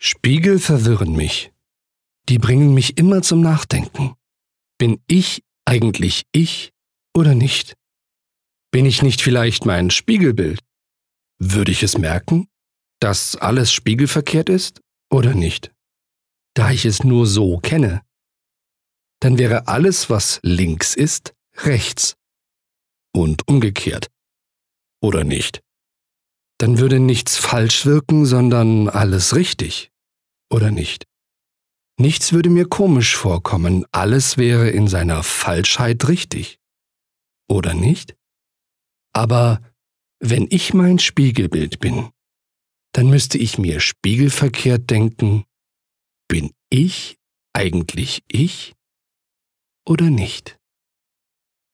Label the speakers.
Speaker 1: Spiegel verwirren mich. Die bringen mich immer zum Nachdenken. Bin ich eigentlich ich oder nicht? Bin ich nicht vielleicht mein Spiegelbild? Würde ich es merken, dass alles spiegelverkehrt ist oder nicht? Da ich es nur so kenne, dann wäre alles, was links ist, rechts und umgekehrt, oder nicht? Dann würde nichts falsch wirken, sondern alles richtig, oder nicht? Nichts würde mir komisch vorkommen, alles wäre in seiner Falschheit richtig, oder nicht? Aber wenn ich mein Spiegelbild bin, dann müsste ich mir spiegelverkehrt denken, bin ich eigentlich ich oder nicht?